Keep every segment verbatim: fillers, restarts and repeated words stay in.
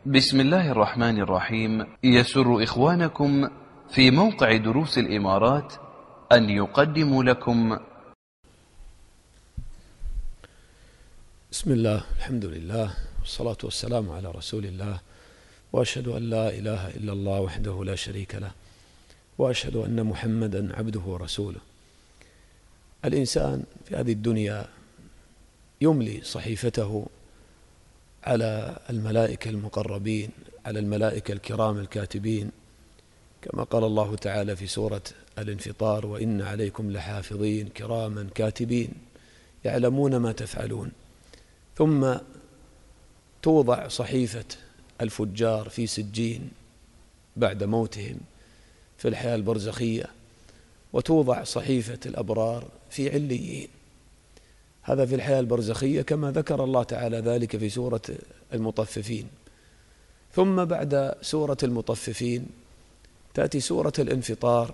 بسم الله الرحمن الرحيم. يسر إخوانكم في موقع دروس الإمارات أن يقدموا لكم بسم الله، الحمد لله، والصلاة والسلام على رسول الله، وأشهد أن لا إله إلا الله وحده لا شريك له، وأشهد أن محمدا عبده ورسوله. الإنسان في هذه الدنيا يملي صحيفته على الملائكة المقربين، على الملائكة الكرام الكاتبين، كما قال الله تعالى في سورة الانفطار: وإن عليكم لحافظين كراما كاتبين يعلمون ما تفعلون. ثم توضع صحيفة الفجار في سجين بعد موتهم في الحياة البرزخية، وتوضع صحيفة الأبرار في عليين. هذا في الحياة البرزخية كما ذكر الله تعالى ذلك في سورة المطففين. ثم بعد سورة المطففين تأتي سورة الانفطار،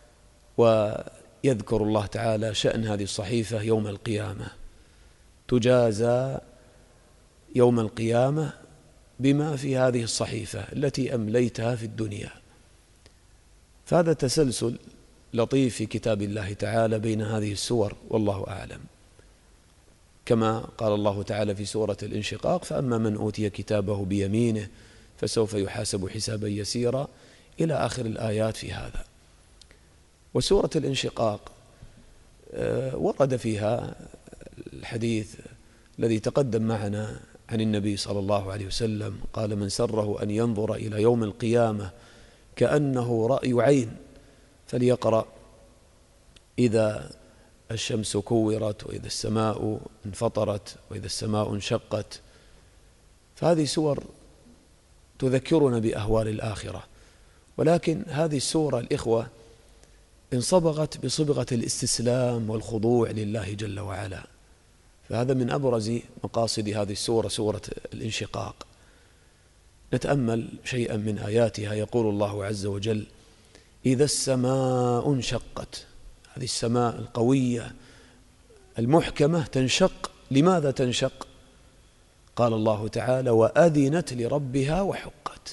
ويذكر الله تعالى شأن هذه الصحيفة يوم القيامة. تجازى يوم القيامة بما في هذه الصحيفة التي أمليتها في الدنيا. فهذا تسلسل لطيف في كتاب الله تعالى بين هذه السور، والله أعلم. كما قال الله تعالى في سورة الانشقاق: فأما من أوتي كتابه بيمينه فسوف يحاسب حسابا يسيرا، إلى آخر الآيات في هذا. وسورة الانشقاق ورد فيها الحديث الذي تقدم معنا عن النبي صلى الله عليه وسلم قال: من سره أن ينظر إلى يوم القيامة كأنه رأي عين فليقرأ إذا الشمس كورت، وإذا السماء انفطرت، وإذا السماء انشقت. فهذه سور تذكرنا بأهوال الآخرة، ولكن هذه السورة الإخوة انصبغت بصبغة الاستسلام والخضوع لله جل وعلا. فهذا من أبرز مقاصد هذه السورة، سورة الانشقاق. نتأمل شيئا من آياتها. يقول الله عز وجل: إذا السماء انشقت. هذه السماء القوية المحكمة تنشق. لماذا تنشق؟ قال الله تعالى: وأذنت لربها وحقت.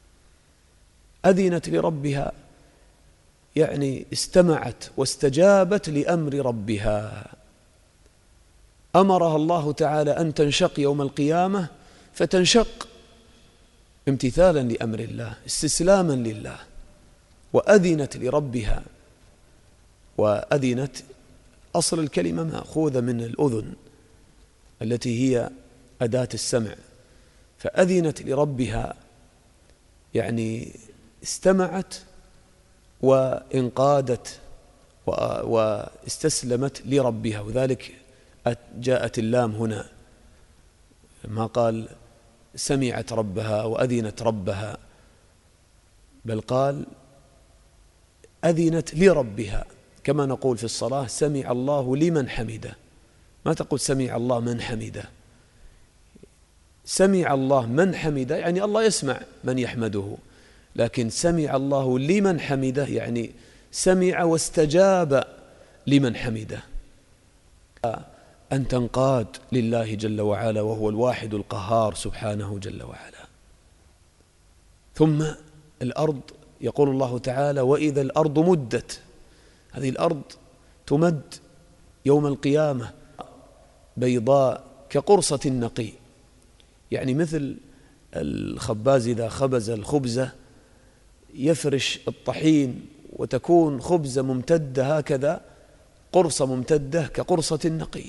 أذنت لربها يعني استمعت واستجابت لأمر ربها. أمرها الله تعالى أن تنشق يوم القيامة فتنشق امتثالا لأمر الله، استسلاما لله. وأذنت لربها. وأذنت أصل الكلمة مأخوذة من الأذن التي هي أداة السمع. فأذنت لربها يعني استمعت وانقادت واستسلمت لربها. وذلك جاءت اللام هنا، ما قال سمعت ربها وأذنت ربها، بل قال أذنت لربها. كما نقول في الصلاة: سمع الله لمن حمده. ما تقول سمع الله من حمده. سمع الله من حمده يعني الله يسمع من يحمده، لكن سمع الله لمن حمده يعني سمع واستجاب لمن حمده. أن تنقاد لله جل وعلا، وهو الواحد القهار سبحانه جل وعلا. ثم الأرض، يقول الله تعالى: وإذا الأرض مدت. هذه الأرض تمد يوم القيامة بيضاء كقرصة النقي، يعني مثل الخباز إذا خبز الخبزة يفرش الطحين وتكون خبزة ممتدة هكذا، قرصة ممتدة كقرصة النقي.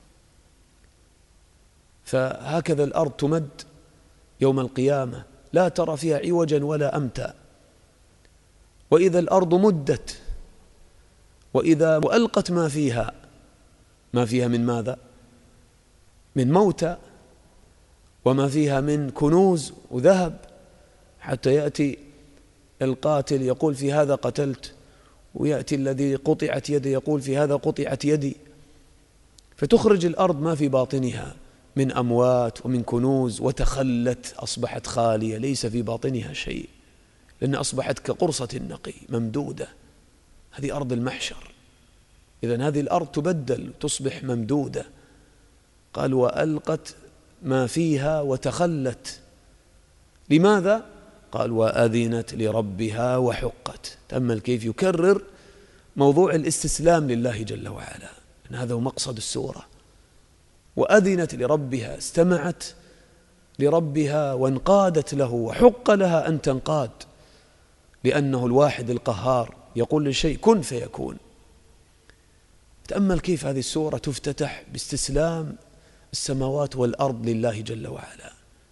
فهكذا الأرض تمد يوم القيامة، لا ترى فيها عوجا ولا أمتا. وإذا الأرض مدت، وإذا وألقت ما فيها. ما فيها من ماذا؟ من موتى، وما فيها من كنوز وذهب، حتى يأتي القاتل يقول: في هذا قتلت، ويأتي الذي قطعت يده يقول: في هذا قطعت يدي. فتخرج الأرض ما في باطنها من أموات ومن كنوز، وتخلت، أصبحت خالية، ليس في باطنها شيء، لأن أصبحت كقرصة النقي ممدودة. هذه أرض المحشر. إذن هذه الأرض تبدل، تصبح ممدودة. قال: وألقت ما فيها وتخلت. لماذا؟ قال وأذنت لربها وحقت. تأمل كيف يكرر موضوع الاستسلام لله جل وعلا، إن هذا هو مقصد السورة. وأذنت لربها، استمعت لربها وانقادت له، وحق لها أن تنقاد، لأنه الواحد القهار يقول للشيء كن فيكون. تأمل كيف هذه السورة تفتتح باستسلام السماوات والأرض لله جل وعلا.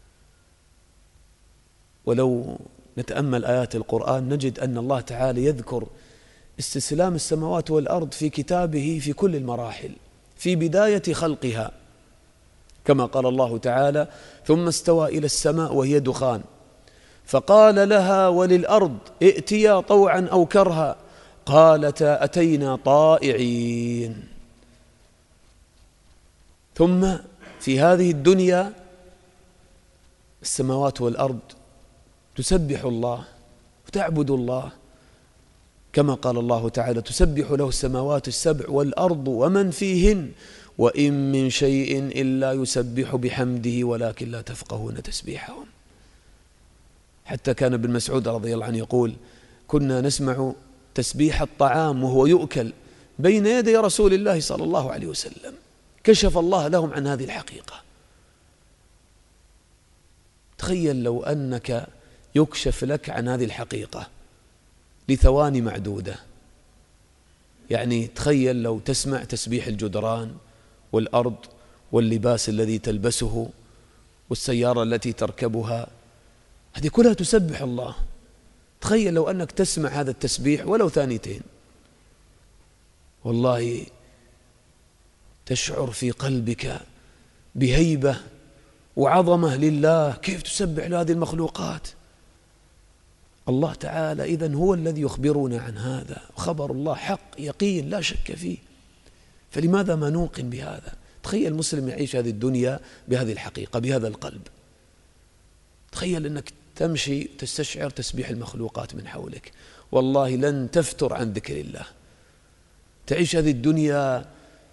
ولو نتأمل آيات القرآن نجد أن الله تعالى يذكر استسلام السماوات والأرض في كتابه في كل المراحل، في بداية خلقها، كما قال الله تعالى ثم استوى إلى السماء وهي دخان فقال لها وللأرض ائتيا طوعا أو كرها قالتا أتينا طائعين. ثم في هذه الدنيا السماوات والأرض تسبح الله وتعبد الله، كما قال الله تعالى تسبح له السماوات السبع والأرض ومن فيهن وإن من شيء إلا يسبح بحمده ولكن لا تفقهون تسبيحهم. حتى كان ابن مسعود رضي الله عنه يقول كنا نسمع تسبيح الطعام وهو يؤكل بين يدي رسول الله صلى الله عليه وسلم. كشف الله لهم عن هذه الحقيقة. تخيل لو أنك يكشف لك عن هذه الحقيقة لثواني معدودة، يعني تخيل لو تسمع تسبيح الجدران والأرض واللباس الذي تلبسه والسيارة التي تركبها، هذه كلها تسبح الله. تخيل لو أنك تسمع هذا التسبيح ولو ثانيتين، والله تشعر في قلبك بهيبة وعظمة لله، كيف تسبح لهذه المخلوقات. الله تعالى إذن هو الذي يخبرنا عن هذا، وخبر الله حق يقين لا شك فيه، فلماذا ما نوقن بهذا؟ تخيل المسلم يعيش هذه الدنيا بهذه الحقيقة، بهذا القلب. تخيل أنك تمشي تستشعر تسبيح المخلوقات من حولك، والله لن تفتر عن ذكر الله. تعيش هذه الدنيا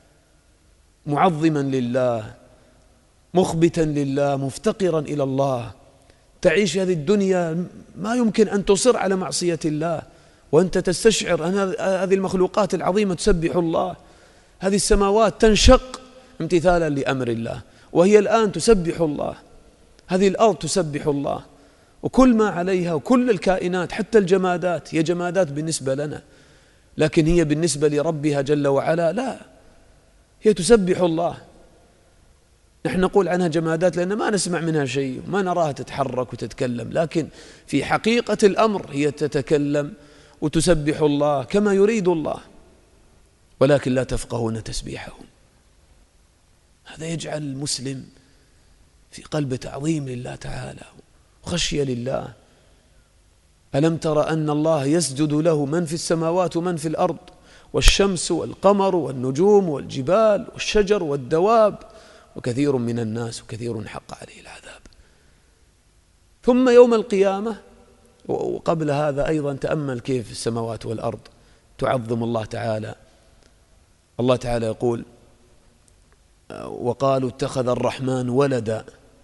معظما لله، مخبتا لله، مفتقرا إلى الله. تعيش هذه الدنيا ما يمكن أن تصر على معصية الله وأنت تستشعر أن هذه المخلوقات العظيمة تسبح الله. هذه السماوات تنشق امتثالا لأمر الله وهي الآن تسبح الله، هذه الأرض تسبح الله، وكل ما عليها وكل الكائنات حتى الجمادات هي جمادات بالنسبة لنا، لكن هي بالنسبة لربها جل وعلا لا، هي تسبح الله. نحن نقول عنها جمادات لأن ما نسمع منها شيء وما نراها تتحرك وتتكلم، لكن في حقيقة الأمر هي تتكلم وتسبح الله كما يريد الله، ولكن لا تفقهون تسبيحهم. هذا يجعل المسلم في قلبه تعظيم لله تعالى وخشية لله. ألم تر أن الله يسجد له من في السماوات ومن في الأرض، والشمس والقمر والنجوم والجبال والشجر والدواب وكثير من الناس وكثير حق عليه العذاب. ثم يوم القيامة، وقبل هذا أيضا تأمل كيف السماوات والأرض تعظم الله تعالى. الله تعالى يقول وقالوا اتخذ الرحمن ولدا،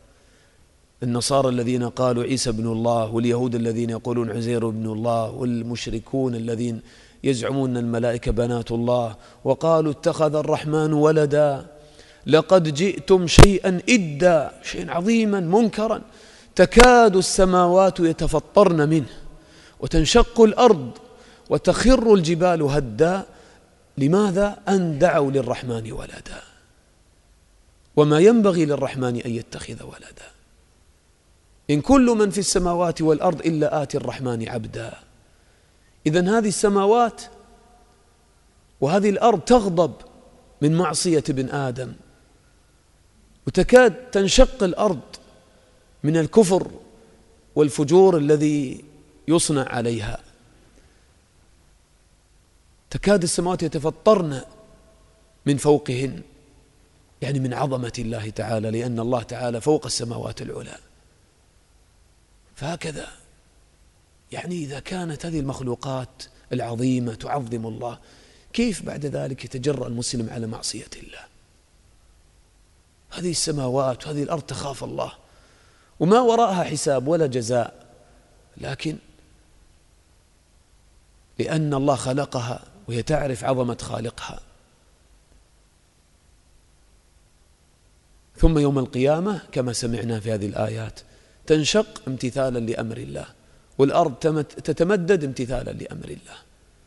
النصارى الذين قالوا عيسى ابن الله، واليهود الذين يقولون عزير ابن الله، والمشركون الذين يزعمون الملائكة بنات الله، وقالوا اتخذ الرحمن ولدا لقد جئتم شيئا إدا، شيئا عظيما منكرا، تكاد السماوات يتفطرن منه وتنشق الأرض وتخر الجبال هدا. لماذا؟ أن دعوا للرحمن ولدا، وما ينبغي للرحمن أن يتخذ ولدا. إن كل من في السماوات والأرض إلا آتي الرحمن عبدا. إذن هذه السماوات وهذه الأرض تغضب من معصية ابن آدم، وتكاد تنشق الأرض من الكفر والفجور الذي يصنع عليها. تكاد السماوات يتفطرن من فوقهن، يعني من عظمة الله تعالى، لأن الله تعالى فوق السماوات العلى. فهكذا يعني إذا كانت هذه المخلوقات العظيمة تعظم الله، كيف بعد ذلك يتجرأ المسلم على معصية الله؟ هذه السماوات وهذه الأرض تخاف الله، وما وراءها حساب ولا جزاء، لكن لأن الله خلقها وهي تعرف عظمة خالقها. ثم يوم القيامة كما سمعنا في هذه الآيات تنشق امتثالا لأمر الله، والأرض تتمدد امتثالا لأمر الله.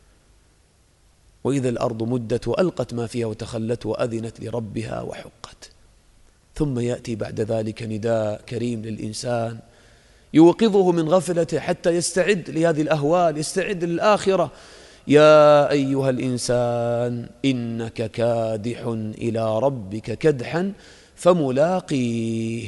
وإذا الأرض مدت وألقت ما فيها وتخلت وأذنت لربها وحقت. ثم يأتي بعد ذلك نداء كريم للإنسان يوقظه من غفلته حتى يستعد لهذه الأهوال، يستعد للآخرة. يا أيها الإنسان إنك كادح إلى ربك كدحا فملاقيه.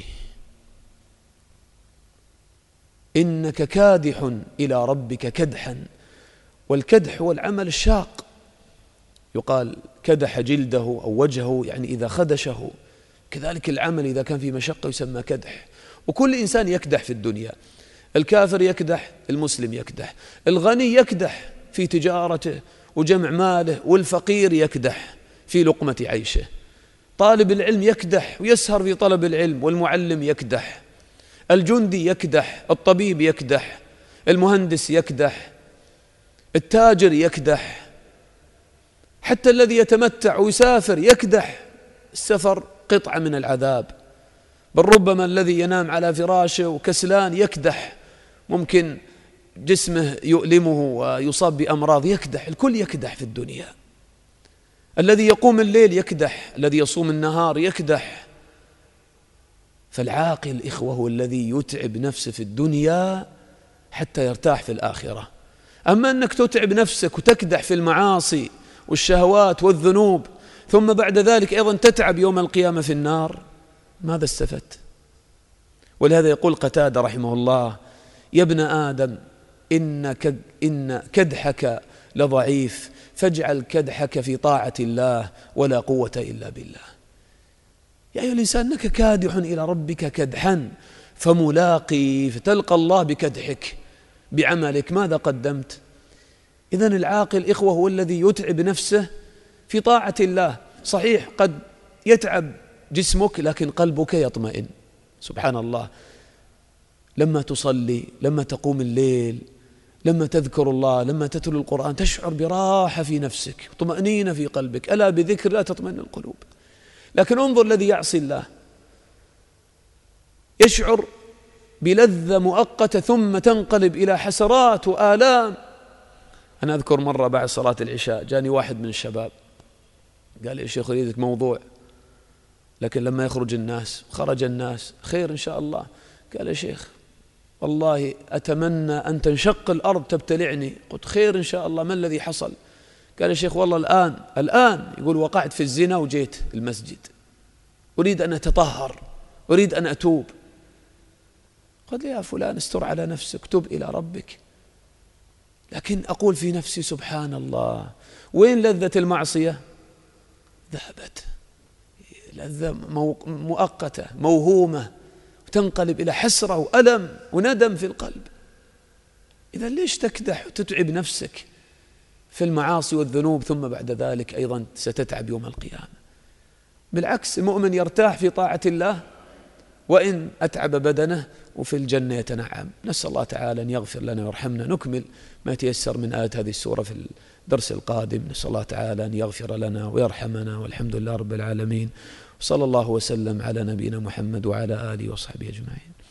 إنك كادح إلى ربك كدحا، والكدح هو العمل الشاق، يقال كدح جلده أو وجهه، يعني إذا خدشه. كذلك العمل إذا كان في مشقة يسمى كدح. وكل إنسان يكدح في الدنيا، الكافر يكدح، المسلم يكدح، الغني يكدح في تجارته وجمع ماله، والفقير يكدح في لقمة عيشه. طالب العلم يكدح ويسهر في طلب العلم، والمعلم يكدح، الجندي يكدح، الطبيب يكدح، المهندس يكدح، التاجر يكدح، حتى الذي يتمتع ويسافر يكدح. السفر قطعة من العذاب، بل ربما الذي ينام على فراشه وكسلان يكدح، ممكن جسمه يؤلمه ويصاب بأمراض يكدح. الكل يكدح في الدنيا. الذي يقوم الليل يكدح، الذي يصوم النهار يكدح. فالعاقل إخوة هو الذي يتعب نفسه في الدنيا حتى يرتاح في الآخرة. أما أنك تتعب نفسك وتكدح في المعاصي والشهوات والذنوب، ثم بعد ذلك أيضا تتعب يوم القيامة في النار، ماذا استفدت؟ ولهذا يقول قتادة رحمه الله: يا ابن آدم إن إن كدحك لضعيف، فاجعل كدحك في طاعة الله ولا قوة إلا بالله. يا أيها الإنسان إنك كادح إلى ربك كدحا فملاقي، فتلقى الله بكدحك بعملك. ماذا قدمت؟ إذن العاقل إخوة هو الذي يتعب نفسه في طاعة الله. صحيح قد يتعب جسمك لكن قلبك يطمئن. سبحان الله، لما تصلي، لما تقوم الليل، لما تذكر الله، لما تتلو القرآن، تشعر براحة في نفسك، طمأنينة في قلبك. ألا بذكر لا تطمئن القلوب. لكن انظر الذي يعصي الله، يشعر بلذة مؤقتة ثم تنقلب إلى حسرات وآلام. أنا أذكر مرة بعد صلاة العشاء جاني واحد من الشباب قال لي: يا شيخ أريدك موضوع، لكن لما يخرج الناس، خرج الناس، خير إن شاء الله. قال: يا شيخ والله أتمنى أن تنشق الأرض تبتلعني. قلت: خير إن شاء الله، ما الذي حصل؟ قال: يا شيخ والله الآن الآن يقول وقعت في الزنا وجيت المسجد، أريد أن أتطهر، أريد أن أتوب. قال لي: يا فلان استر على نفسك، تب إلى ربك. لكن أقول في نفسي: سبحان الله، وين لذة المعصية؟ ذهبت، لذة مؤقتة موهومة، تنقلب إلى حسرة وألم وندم في القلب. إذا ليش تكدح وتتعب نفسك في المعاصي والذنوب ثم بعد ذلك أيضا ستتعب يوم القيامة؟ بالعكس، المؤمن يرتاح في طاعة الله وإن أتعب بدنه، وفي الجنة يتنعم. نسأل الله تعالى أن يغفر لنا ويرحمنا. نكمل ما تيسر من آيات هذه السورة في الدرس القادم. نسأل الله تعالى أن يغفر لنا ويرحمنا، والحمد لله رب العالمين. وصلى الله وسلم على نبينا محمد وعلى آله وصحبه أجمعين.